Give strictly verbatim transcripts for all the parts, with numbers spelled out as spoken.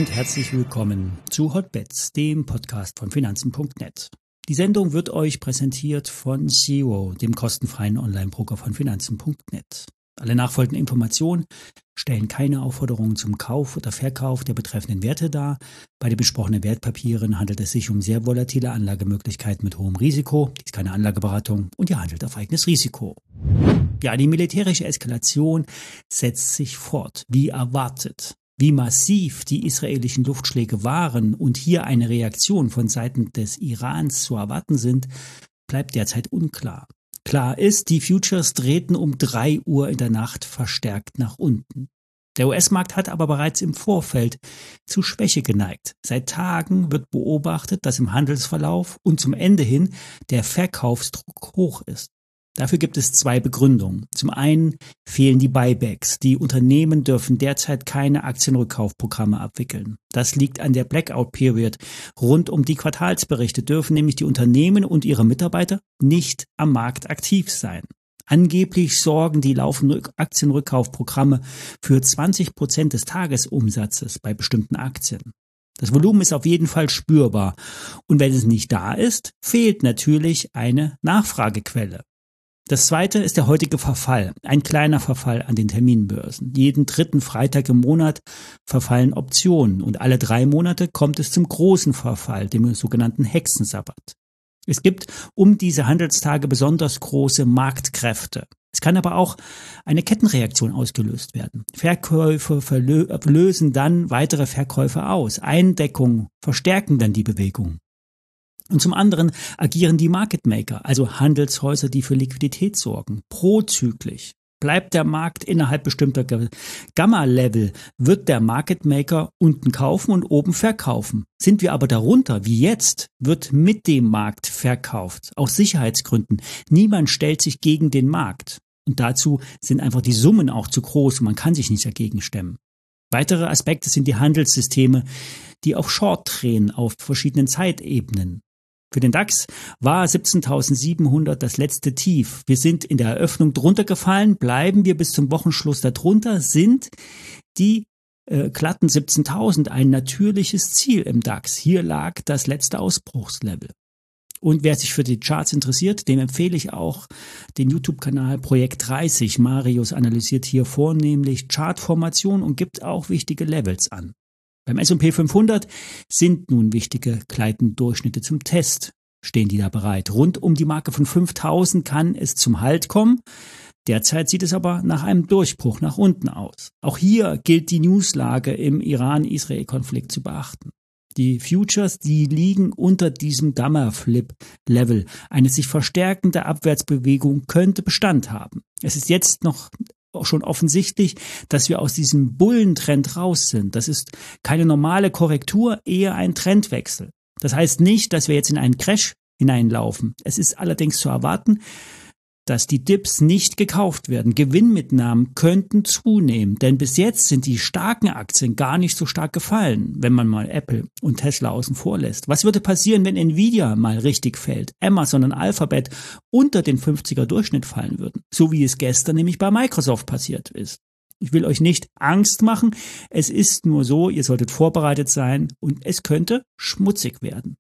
und herzlich willkommen zu Hotbets, dem Podcast von Finanzen Punkt net. Die Sendung wird euch präsentiert von Zero, dem kostenfreien Online-Broker von Finanzen Punkt net. Alle nachfolgenden Informationen stellen keine Aufforderungen zum Kauf oder Verkauf der betreffenden Werte dar. Bei den besprochenen Wertpapieren handelt es sich um sehr volatile Anlagemöglichkeiten mit hohem Risiko. Dies ist keine Anlageberatung und ihr handelt auf eigenes Risiko. Ja, die militärische Eskalation setzt sich fort, wie erwartet. Wie massiv die israelischen Luftschläge waren und hier eine Reaktion von Seiten des Irans zu erwarten sind, bleibt derzeit unklar. Klar ist, die Futures drehten um drei Uhr in der Nacht verstärkt nach unten. Der U S-Markt hat aber bereits im Vorfeld zu Schwäche geneigt. Seit Tagen wird beobachtet, dass im Handelsverlauf und zum Ende hin der Verkaufsdruck hoch ist. Dafür gibt es zwei Begründungen. Zum einen fehlen die Buybacks. Die Unternehmen dürfen derzeit keine Aktienrückkaufprogramme abwickeln. Das liegt an der Blackout-Period. Rund um die Quartalsberichte dürfen nämlich die Unternehmen und ihre Mitarbeiter nicht am Markt aktiv sein. Angeblich sorgen die laufenden Aktienrückkaufprogramme für zwanzig Prozent des Tagesumsatzes bei bestimmten Aktien. Das Volumen ist auf jeden Fall spürbar. Und wenn es nicht da ist, fehlt natürlich eine Nachfragequelle. Das zweite ist der heutige Verfall, ein kleiner Verfall an den Terminbörsen. Jeden dritten Freitag im Monat verfallen Optionen und alle drei Monate kommt es zum großen Verfall, dem sogenannten Hexensabbat. Es gibt um diese Handelstage besonders große Marktkräfte. Es kann aber auch eine Kettenreaktion ausgelöst werden. Verkäufe verlö- lösen dann weitere Verkäufe aus. Eindeckungen verstärken dann die Bewegung. Und zum anderen agieren die Market Maker, also Handelshäuser, die für Liquidität sorgen, prozyklisch. Bleibt der Markt innerhalb bestimmter Gamma-Level, wird der Market Maker unten kaufen und oben verkaufen. Sind wir aber darunter, wie jetzt, wird mit dem Markt verkauft, aus Sicherheitsgründen. Niemand stellt sich gegen den Markt. Und dazu sind einfach die Summen auch zu groß und man kann sich nicht dagegen stemmen. Weitere Aspekte sind die Handelssysteme, die auf Short drehen, auf verschiedenen Zeitebenen. Für den DAX war siebzehntausendsiebenhundert das letzte Tief. Wir sind in der Eröffnung drunter gefallen, bleiben wir bis zum Wochenschluss darunter, sind die äh, glatten siebzehntausend ein natürliches Ziel im DAX. Hier lag das letzte Ausbruchslevel. Und wer sich für die Charts interessiert, dem empfehle ich auch den YouTube-Kanal Projekt dreißig. Marius analysiert hier vornehmlich Chartformation und gibt auch wichtige Levels an. Beim S und P fünfhundert sind nun wichtige gleitende Durchschnitte zum Test. Stehen die da bereit? Rund um die Marke von fünftausend kann es zum Halt kommen. Derzeit sieht es aber nach einem Durchbruch nach unten aus. Auch hier gilt die Newslage im Iran-Israel-Konflikt zu beachten. Die Futures, die liegen unter diesem Gamma-Flip-Level. Eine sich verstärkende Abwärtsbewegung könnte Bestand haben. Es ist jetzt noch auch schon offensichtlich, dass wir aus diesem Bullentrend raus sind. Das ist keine normale Korrektur, eher ein Trendwechsel. Das heißt nicht, dass wir jetzt in einen Crash hineinlaufen. Es ist allerdings zu erwarten, dass die Dips nicht gekauft werden. Gewinnmitnahmen könnten zunehmen, denn bis jetzt sind die starken Aktien gar nicht so stark gefallen, wenn man mal Apple und Tesla außen vor lässt. Was würde passieren, wenn Nvidia mal richtig fällt, Amazon und Alphabet unter den fünfziger Durchschnitt fallen würden, so wie es gestern nämlich bei Microsoft passiert ist? Ich will euch nicht Angst machen, es ist nur so, ihr solltet vorbereitet sein und es könnte schmutzig werden.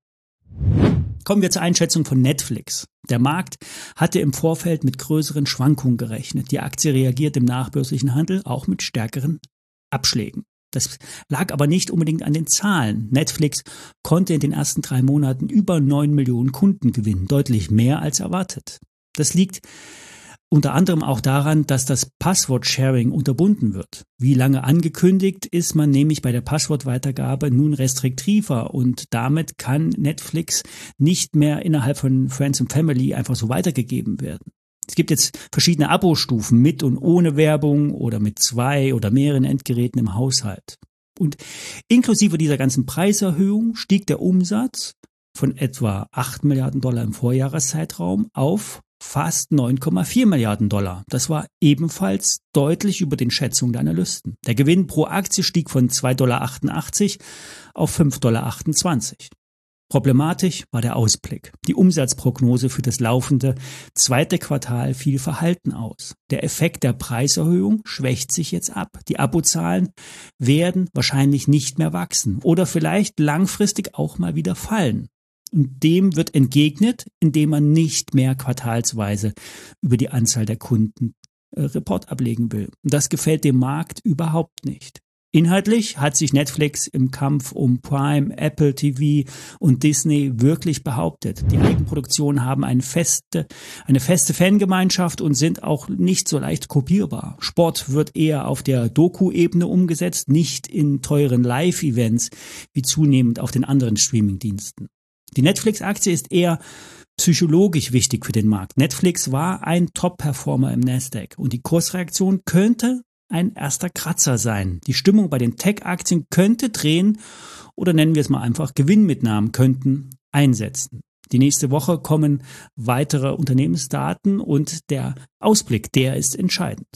Kommen wir zur Einschätzung von Netflix. Der Markt hatte im Vorfeld mit größeren Schwankungen gerechnet. Die Aktie reagiert im nachbörslichen Handel auch mit stärkeren Abschlägen. Das lag aber nicht unbedingt an den Zahlen. Netflix konnte in den ersten drei Monaten über neun Millionen Kunden gewinnen, deutlich mehr als erwartet. Das liegt unter anderem auch daran, dass das Passwort-Sharing unterbunden wird. Wie lange angekündigt, ist man nämlich bei der Passwortweitergabe nun restriktiver und damit kann Netflix nicht mehr innerhalb von Friends and Family einfach so weitergegeben werden. Es gibt jetzt verschiedene Abo-Stufen mit und ohne Werbung oder mit zwei oder mehreren Endgeräten im Haushalt. Und inklusive dieser ganzen Preiserhöhung stieg der Umsatz von etwa acht Milliarden Dollar im Vorjahreszeitraum auf fast neun Komma vier Milliarden Dollar. Das war ebenfalls deutlich über den Schätzungen der Analysten. Der Gewinn pro Aktie stieg von zwei Komma achtundachtzig Dollar auf fünf Komma achtundzwanzig Dollar. Problematisch war der Ausblick. Die Umsatzprognose für das laufende zweite Quartal fiel verhalten aus. Der Effekt der Preiserhöhung schwächt sich jetzt ab. Die Abozahlen werden wahrscheinlich nicht mehr wachsen oder vielleicht langfristig auch mal wieder fallen. Und dem wird entgegnet, indem man nicht mehr quartalsweise über die Anzahl der Kunden äh, Report ablegen will. Und das gefällt dem Markt überhaupt nicht. Inhaltlich hat sich Netflix im Kampf um Prime, Apple T V und Disney wirklich behauptet. Die Eigenproduktionen haben eine feste, eine feste Fangemeinschaft und sind auch nicht so leicht kopierbar. Sport wird eher auf der Doku-Ebene umgesetzt, nicht in teuren Live-Events wie zunehmend auf den anderen Streaming-Diensten. Die Netflix-Aktie ist eher psychologisch wichtig für den Markt. Netflix war ein Top-Performer im Nasdaq und die Kursreaktion könnte ein erster Kratzer sein. Die Stimmung bei den Tech-Aktien könnte drehen oder nennen wir es mal einfach Gewinnmitnahmen könnten einsetzen. Die nächste Woche kommen weitere Unternehmensdaten und der Ausblick, der ist entscheidend.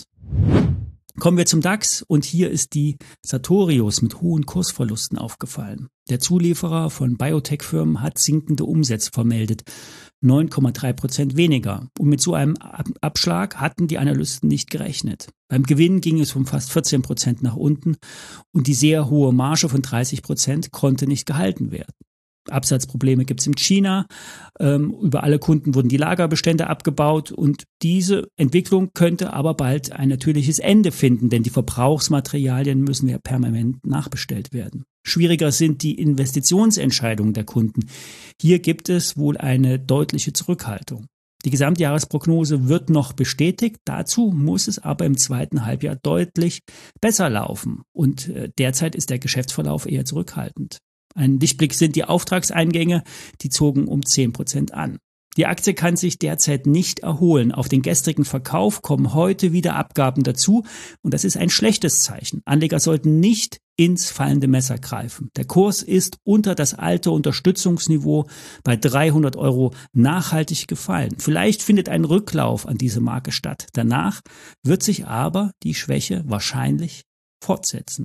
Kommen wir zum DAX und hier ist die Sartorius mit hohen Kursverlusten aufgefallen. Der Zulieferer von Biotech-Firmen hat sinkende Umsätze vermeldet, neun Komma drei Prozent weniger. Und mit so einem Abschlag hatten die Analysten nicht gerechnet. Beim Gewinn ging es um fast vierzehn Prozent nach unten und die sehr hohe Marge von dreißig Prozent konnte nicht gehalten werden. Absatzprobleme gibt es in China. Ähm, über alle Kunden wurden die Lagerbestände abgebaut und diese Entwicklung könnte aber bald ein natürliches Ende finden, denn die Verbrauchsmaterialien müssen ja permanent nachbestellt werden. Schwieriger sind die Investitionsentscheidungen der Kunden. Hier gibt es wohl eine deutliche Zurückhaltung. Die Gesamtjahresprognose wird noch bestätigt. Dazu muss es aber im zweiten Halbjahr deutlich besser laufen. Und äh, derzeit ist der Geschäftsverlauf eher zurückhaltend. Ein Lichtblick sind die Auftragseingänge, die zogen um zehn Prozent an. Die Aktie kann sich derzeit nicht erholen. Auf den gestrigen Verkauf kommen heute wieder Abgaben dazu und das ist ein schlechtes Zeichen. Anleger sollten nicht ins fallende Messer greifen. Der Kurs ist unter das alte Unterstützungsniveau bei dreihundert Euro nachhaltig gefallen. Vielleicht findet ein Rücklauf an diese Marke statt. Danach wird sich aber die Schwäche wahrscheinlich fortsetzen.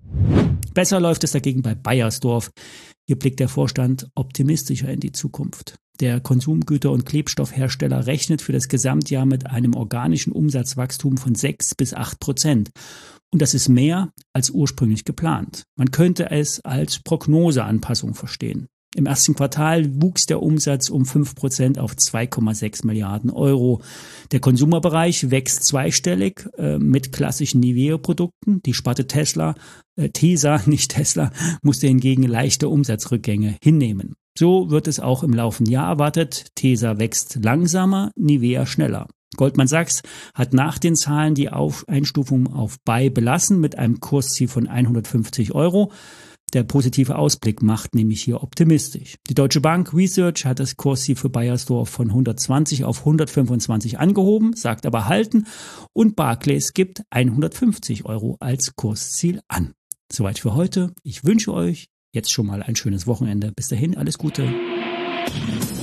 Besser läuft es dagegen bei Beiersdorf. Hier blickt der Vorstand optimistischer in die Zukunft. Der Konsumgüter- und Klebstoffhersteller rechnet für das Gesamtjahr mit einem organischen Umsatzwachstum von sechs bis acht Prozent. Und das ist mehr als ursprünglich geplant. Man könnte es als Prognoseanpassung verstehen. Im ersten Quartal wuchs der Umsatz um fünf Prozent auf zwei Komma sechs Milliarden Euro. Der Konsumerbereich wächst zweistellig äh, mit klassischen Nivea-Produkten. Die Sparte Tesla, äh, Tesa, nicht Tesla, musste hingegen leichte Umsatzrückgänge hinnehmen. So wird es auch im laufenden Jahr erwartet. Tesa wächst langsamer, Nivea schneller. Goldman Sachs hat nach den Zahlen die auf Einstufung auf Buy belassen mit einem Kursziel von hundertfünfzig Euro. Der positive Ausblick macht nämlich hier optimistisch. Die Deutsche Bank Research hat das Kursziel für Beiersdorf von hundertzwanzig auf hundertfünfundzwanzig angehoben, sagt aber halten und Barclays gibt hundertfünfzig Euro als Kursziel an. Soweit für heute. Ich wünsche euch jetzt schon mal ein schönes Wochenende. Bis dahin, alles Gute.